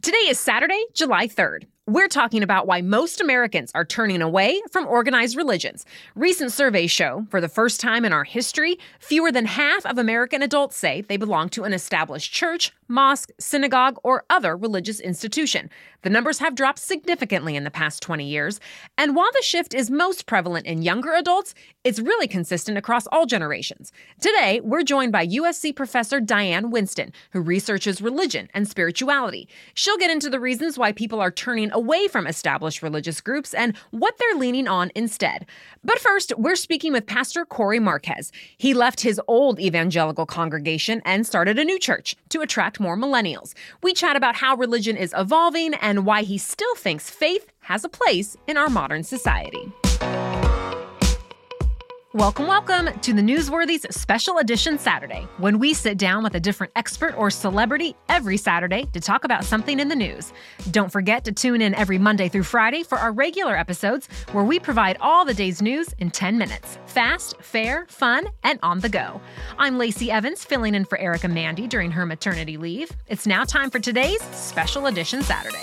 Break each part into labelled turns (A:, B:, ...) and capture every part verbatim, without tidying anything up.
A: Today is Saturday, July third. We're talking about why most Americans are turning away from organized religions. Recent surveys show, for the first time in our history, fewer than half of American adults say they belong to an established church, mosque, synagogue, or other religious institution. The numbers have dropped significantly in the past twenty years. And while the shift is most prevalent in younger adults, it's really consistent across all generations. Today, we're joined by U S C professor Diane Winston, who researches religion and spirituality. She'll get into the reasons why people are turning away from established religious groups and what they're leaning on instead. But first, we're speaking with Pastor Corey Marquez. He left his old evangelical congregation and started a new church to attract more millennials. We chat about how religion is evolving and why he still thinks faith has a place in our modern society. Welcome, welcome to the Newsworthy's Special Edition Saturday, when we sit down with a different expert or celebrity every Saturday to talk about something in the news. Don't forget to tune in every Monday through Friday for our regular episodes, where we provide all the day's news in ten minutes. Fast, fair, fun, and on the go. I'm Lacey Evans, filling in for Erica Mandy during her maternity leave. It's now time for today's Special Edition Saturday.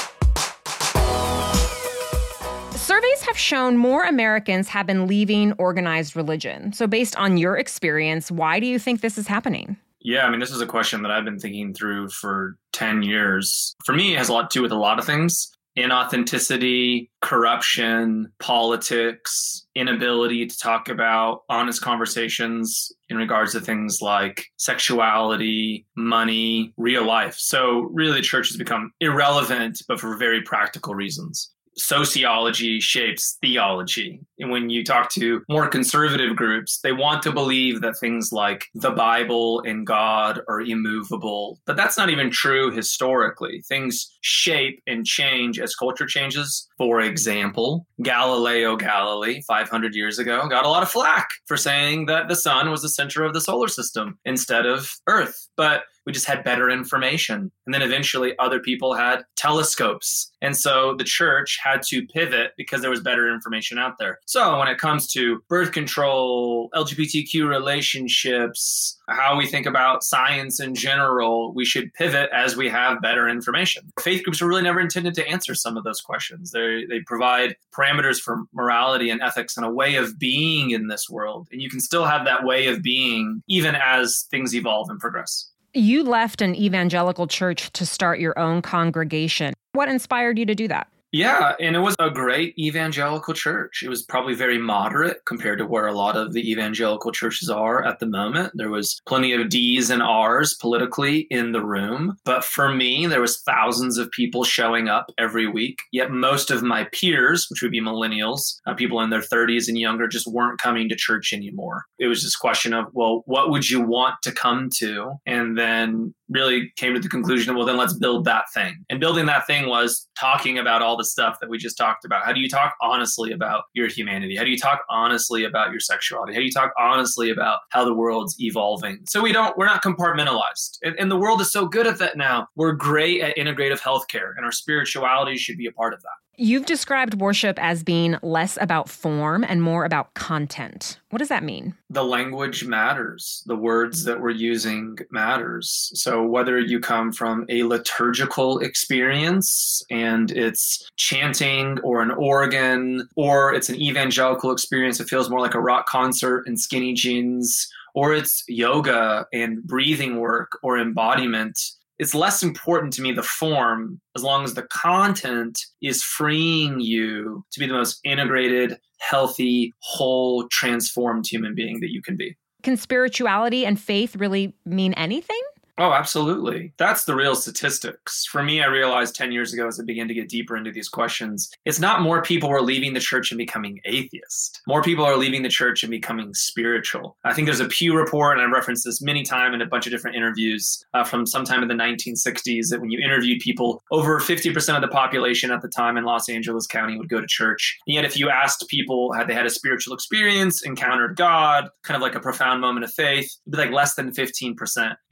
A: Surveys have shown more Americans have been leaving organized religion. So based on your experience, why do you think this is happening?
B: Yeah, I mean, this is a question that I've been thinking through for ten years. For me, it has a lot to do with a lot of things. Inauthenticity, corruption, politics, inability to talk about honest conversations in regards to things like sexuality, money, real life. So really, the church has become irrelevant, but for very practical reasons. Sociology shapes theology. And when you talk to more conservative groups, they want to believe that things like the Bible and God are immovable. But that's not even true historically. Things shape and change as culture changes. For example, Galileo Galilei, five hundred years ago, got a lot of flack for saying that the sun was the center of the solar system instead of Earth. But we just had better information. And then eventually other people had telescopes. And so the church had to pivot because there was better information out there. So when it comes to birth control, L G B T Q relationships, how we think about science in general, we should pivot as we have better information. Faith groups were really never intended to answer some of those questions. They they provide parameters for morality and ethics and a way of being in this world. And you can still have that way of being even as things evolve and progress.
A: You left an evangelical church to start your own congregation. What inspired you to do that?
B: Yeah, and it was a great evangelical church. It was probably very moderate compared to where a lot of the evangelical churches are at the moment. There was plenty of D's and R's politically in the room. But for me, there was thousands of people showing up every week. Yet most of my peers, which would be millennials, uh, people in their thirties and younger, just weren't coming to church anymore. It was this question of, well, what would you want to come to? And then really came to the conclusion of, well, then let's build that thing. And building that thing was talking about all the stuff that we just talked about. How do you talk honestly about your humanity? How do you talk honestly about your sexuality? How do you talk honestly about how the world's evolving? So we don't, we're not compartmentalized. And, and the world is so good at that now. We're great at integrative healthcare, and our spirituality should be a part of that.
A: You've described worship as being less about form and more about content. What does that mean?
B: The language matters. The words that we're using matters. So whether you come from a liturgical experience and it's chanting or an organ, or it's an evangelical experience that feels more like a rock concert in skinny jeans, or it's yoga and breathing work or embodiment, it's less important to me, the form, as long as the content is freeing you to be the most integrated, healthy, whole, transformed human being that you can be.
A: Can spirituality and faith really mean anything?
B: Oh, absolutely. That's the real statistics. For me, I realized ten years ago as I began to get deeper into these questions, it's not more people were leaving the church and becoming atheist. More people are leaving the church and becoming spiritual. I think there's a Pew report, and I've referenced this many times in a bunch of different interviews uh, from sometime in the nineteen sixties, that when you interviewed people, over fifty percent of the population at the time in Los Angeles County would go to church. And yet if you asked people, had they had a spiritual experience, encountered God, kind of like a profound moment of faith, it'd be like less than fifteen percent. You pulled those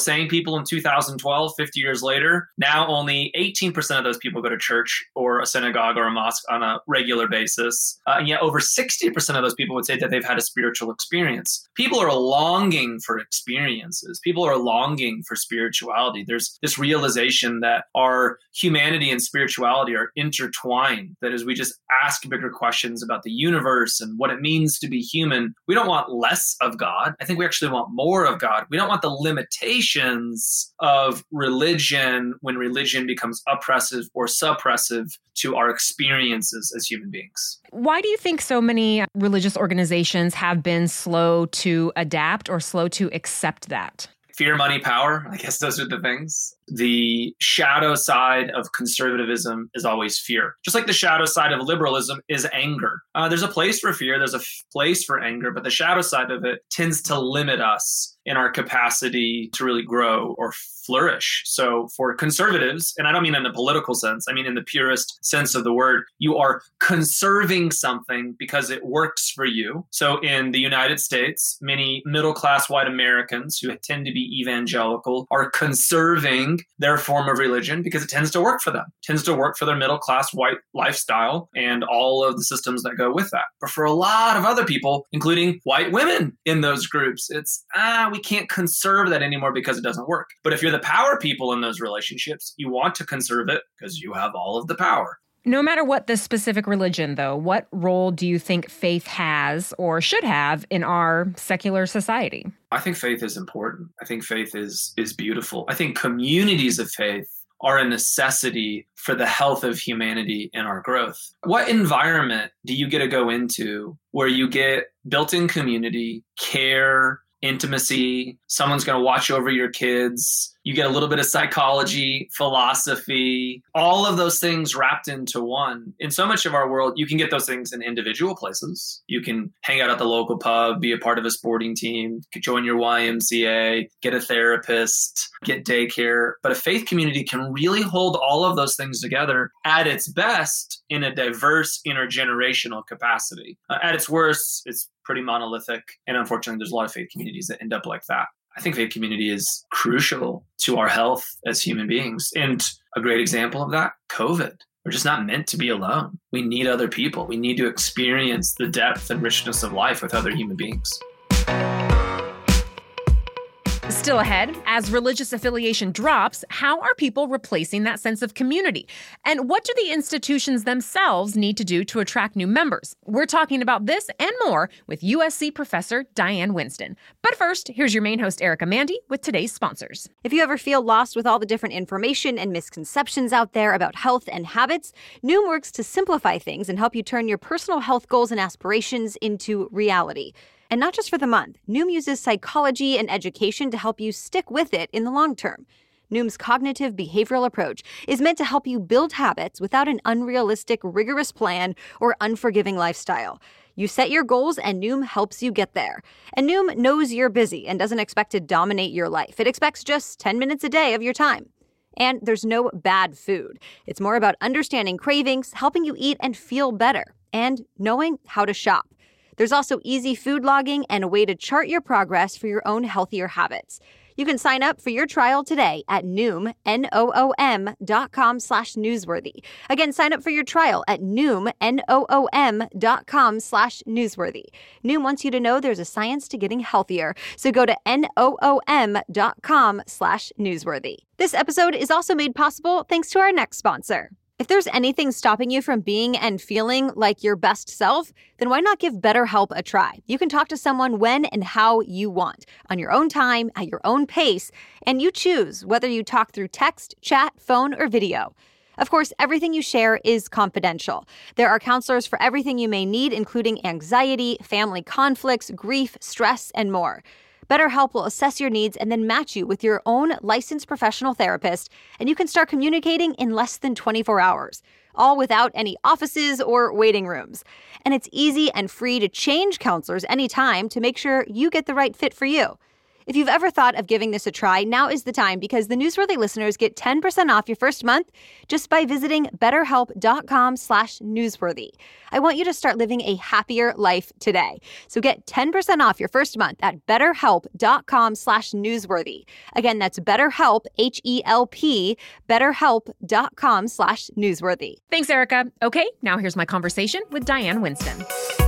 B: same people in two thousand twelve, fifty years later, now only eighteen percent of those people go to church or a synagogue or a mosque on a regular basis. Uh, and yet over sixty percent of those people would say that they've had a spiritual experience. People are longing for experiences. People are longing for spirituality. There's this realization that our humanity and spirituality are intertwined, that as we just ask bigger questions about the universe and what it means to be human, we don't want less of God. I think we actually want more of God. We don't want the limitations of religion when religion becomes oppressive or suppressive to our experiences as human beings.
A: Why do you think so many religious organizations have been slow to adapt or slow to accept that?
B: Fear, money, power. I guess those are the things. The shadow side of conservatism is always fear. Just like the shadow side of liberalism is anger. Uh, there's a place for fear. There's a f- place for anger, but the shadow side of it tends to limit us in our capacity to really grow or flourish. So for conservatives, and I don't mean in a political sense, I mean in the purest sense of the word, you are conserving something because it works for you. So in the United States, many middle-class white Americans who tend to be evangelical are conserving their form of religion because it tends to work for them. It tends to work for their middle-class white lifestyle and all of the systems that go with that. But for a lot of other people, including white women in those groups, it's, ah, we can't conserve that anymore because it doesn't work. But if you're the power people in those relationships, you want to conserve it because you have all of the power.
A: No matter what the specific religion, though, what role do you think faith has or should have in our secular society?
B: I think faith is important. I think faith is is beautiful. I think communities of faith are a necessity for the health of humanity and our growth. What environment do you get to go into where you get built-in community, care, intimacy, someone's going to watch over your kids, you get a little bit of psychology, philosophy, all of those things wrapped into one. In so much of our world, you can get those things in individual places. You can hang out at the local pub, be a part of a sporting team, join your Y M C A, get a therapist, get daycare. But a faith community can really hold all of those things together at its best in a diverse intergenerational capacity. Uh, at its worst, it's pretty monolithic. And unfortunately, there's a lot of faith communities that end up like that. I think faith community is crucial to our health as human beings. And a great example of that, COVID. We're just not meant to be alone. We need other people. We need to experience the depth and richness of life with other human beings.
A: Still ahead, as religious affiliation drops, how are people replacing that sense of community? And what do the institutions themselves need to do to attract new members? We're talking about this and more with U S C professor Diane Winston. But first, here's your main host, Erica Mandy, with today's sponsors.
C: If you ever feel lost with all the different information and misconceptions out there about health and habits, Noom works to simplify things and help you turn your personal health goals and aspirations into reality. And not just for the month, Noom uses psychology and education to help you stick with it in the long term. Noom's cognitive behavioral approach is meant to help you build habits without an unrealistic, rigorous plan or unforgiving lifestyle. You set your goals and Noom helps you get there. And Noom knows you're busy and doesn't expect to dominate your life. It expects just ten minutes a day of your time. And there's no bad food. It's more about understanding cravings, helping you eat and feel better, and knowing how to shop. There's also easy food logging and a way to chart your progress for your own healthier habits. You can sign up for your trial today at Noom, N O O M dot com slash newsworthy. Again, sign up for your trial at Noom, N O O M dot com slash newsworthy. Noom wants you to know there's a science to getting healthier, so go to N O O M dot com slash newsworthy. This episode is also made possible thanks to our next sponsor. If there's anything stopping you from being and feeling like your best self, then why not give BetterHelp a try? You can talk to someone when and how you want, on your own time, at your own pace, and you choose whether you talk through text, chat, phone, or video. Of course, everything you share is confidential. There are counselors for everything you may need, including anxiety, family conflicts, grief, stress, and more. BetterHelp will assess your needs and then match you with your own licensed professional therapist, and you can start communicating in less than twenty-four hours, all without any offices or waiting rooms. And it's easy and free to change counselors anytime to make sure you get the right fit for you. If you've ever thought of giving this a try, now is the time because the Newsworthy listeners get ten percent off your first month just by visiting betterhelp.com slash newsworthy. I want you to start living a happier life today. So get ten percent off your first month at betterhelp.com slash newsworthy. Again, that's BetterHelp, H E L P, betterhelp.com slash newsworthy.
A: Thanks, Erica. Okay, now here's my conversation with Diane Winston.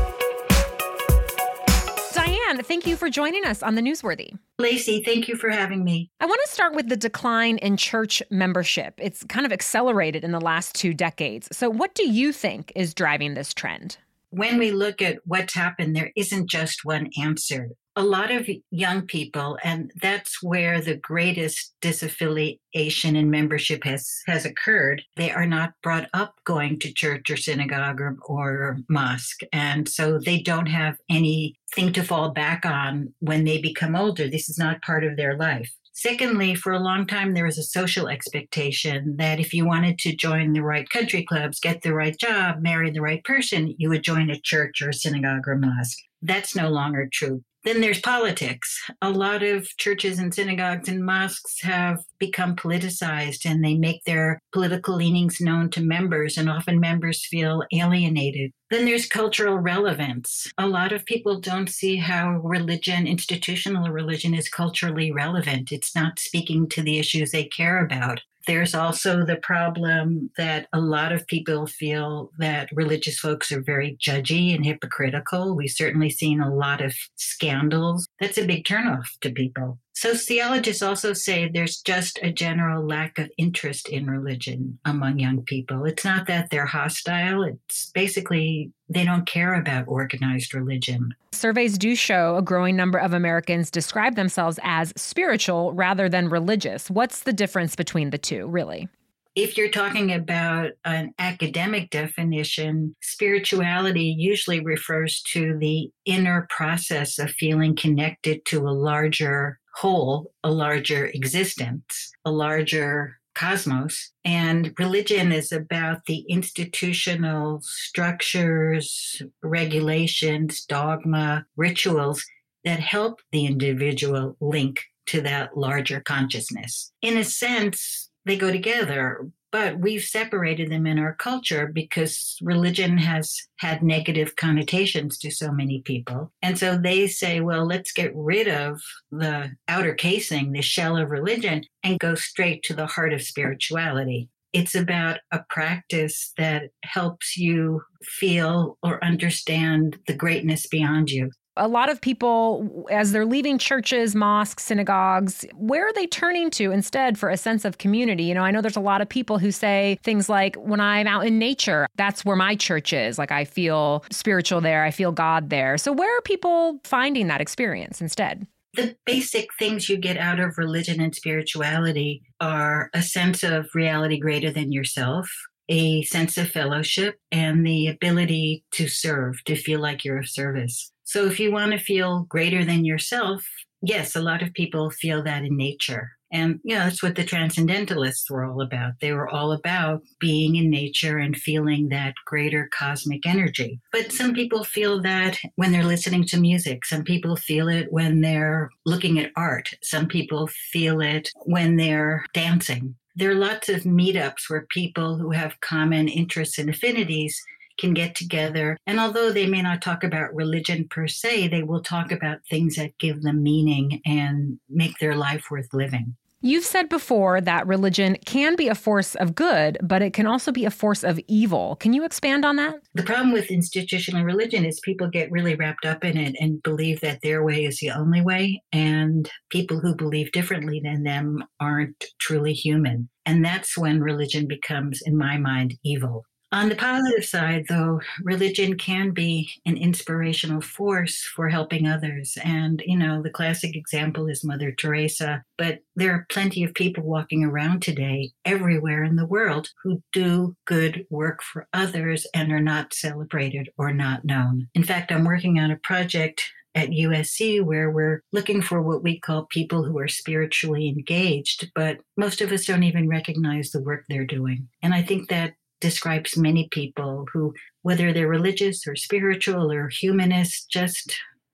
A: Diane, thank you for joining us on the Newsworthy.
D: Lacey, thank you for having me.
A: I want to start with the decline in church membership. It's kind of accelerated in the last two decades. So what do you think is driving this trend?
D: When we look at what's happened, there isn't just one answer. A lot of young people, and that's where the greatest disaffiliation in membership has, has occurred, they are not brought up going to church or synagogue or, or mosque. And so they don't have anything to fall back on when they become older. This is not part of their life. Secondly, for a long time, there was a social expectation that if you wanted to join the right country clubs, get the right job, marry the right person, you would join a church or a synagogue or mosque. That's no longer true. Then there's politics. A lot of churches and synagogues and mosques have become politicized, and they make their political leanings known to members, and often members feel alienated. Then there's cultural relevance. A lot of people don't see how religion, institutional religion, is culturally relevant. It's not speaking to the issues they care about. There's also the problem that a lot of people feel that religious folks are very judgy and hypocritical. We've certainly seen a lot of scandals. That's a big turnoff to people. Sociologists also say there's just a general lack of interest in religion among young people. It's not that they're hostile. It's basically they don't care about organized religion.
A: Surveys do show a growing number of Americans describe themselves as spiritual rather than religious. What's the difference between the two, really?
D: If you're talking about an academic definition, spirituality usually refers to the inner process of feeling connected to a larger whole, a larger existence, a larger cosmos. And religion is about the institutional structures, regulations, dogma, rituals that help the individual link to that larger consciousness. In a sense, they go together, but we've separated them in our culture because religion has had negative connotations to so many people. And so they say, well, let's get rid of the outer casing, the shell of religion, and go straight to the heart of spirituality. It's about a practice that helps you feel or understand the greatness beyond you.
A: A lot of people, as they're leaving churches, mosques, synagogues, where are they turning to instead for a sense of community? You know, I know there's a lot of people who say things like, when I'm out in nature, that's where my church is. Like, I feel spiritual there. I feel God there. So where are people finding that experience instead?
D: The basic things you get out of religion and spirituality are a sense of reality greater than yourself, a sense of fellowship, and the ability to serve, to feel like you're of service. So if you want to feel greater than yourself, yes, a lot of people feel that in nature. And, you know, that's what the transcendentalists were all about. They were all about being in nature and feeling that greater cosmic energy. But some people feel that when they're listening to music. Some people feel it when they're looking at art. Some people feel it when they're dancing. There are lots of meetups where people who have common interests and affinities can get together. And although they may not talk about religion per se, they will talk about things that give them meaning and make their life worth living.
A: You've said before that religion can be a force of good, but it can also be a force of evil. Can you expand on that?
D: The problem with institutional religion is people get really wrapped up in it and believe that their way is the only way, and people who believe differently than them aren't truly human. And that's when religion becomes, in my mind, evil. On the positive side, though, religion can be an inspirational force for helping others. And, you know, the classic example is Mother Teresa. But there are plenty of people walking around today everywhere in the world who do good work for others and are not celebrated or not known. In fact, I'm working on a project at U S C where we're looking for what we call people who are spiritually engaged, but most of us don't even recognize the work they're doing. And I think that describes many people who, whether they're religious or spiritual or humanist, just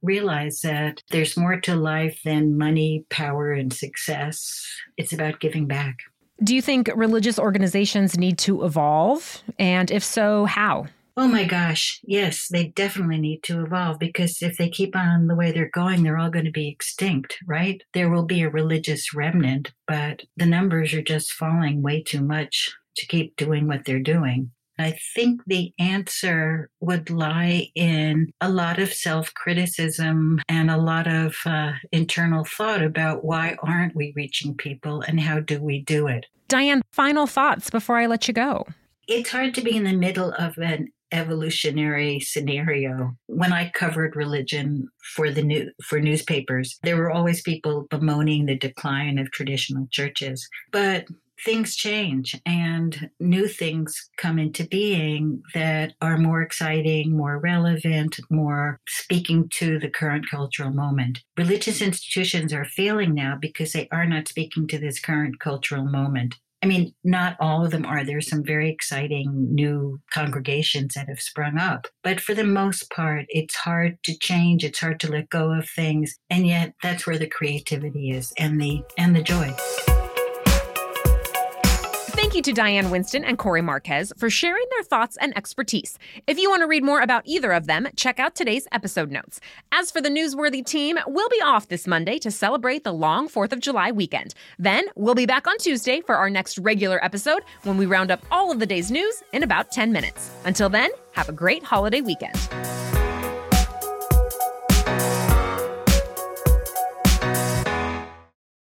D: realize that there's more to life than money, power, and success. It's about giving back.
A: Do you think religious organizations need to evolve? And if so, how?
D: Oh my gosh, yes, they definitely need to evolve, because if they keep on the way they're going, they're all going to be extinct, right? There will be a religious remnant, but the numbers are just falling way too much to keep doing what they're doing. I think the answer would lie in a lot of self-criticism and a lot of uh, internal thought about why aren't we reaching people and how do we do it.
A: Diane, final thoughts before I let you go.
D: It's hard to be in the middle of an evolutionary scenario. When I covered religion for the new for newspapers, there were always people bemoaning the decline of traditional churches. But things change and new things come into being that are more exciting, more relevant, more speaking to the current cultural moment. Religious institutions are failing now because they are not speaking to this current cultural moment. I mean, not all of them are. There's some very exciting new congregations that have sprung up. But for the most part, it's hard to change. It's hard to let go of things. And yet that's where the creativity is and the and the joy.
A: Thank you to Diane Winston and Corey Marquez for sharing their thoughts and expertise. If you want to read more about either of them, check out today's episode notes. As for the Newsworthy team, we'll be off this Monday to celebrate the long fourth of July weekend. Then we'll be back on Tuesday for our next regular episode when we round up all of the day's news in about ten minutes. Until then, have a great holiday weekend.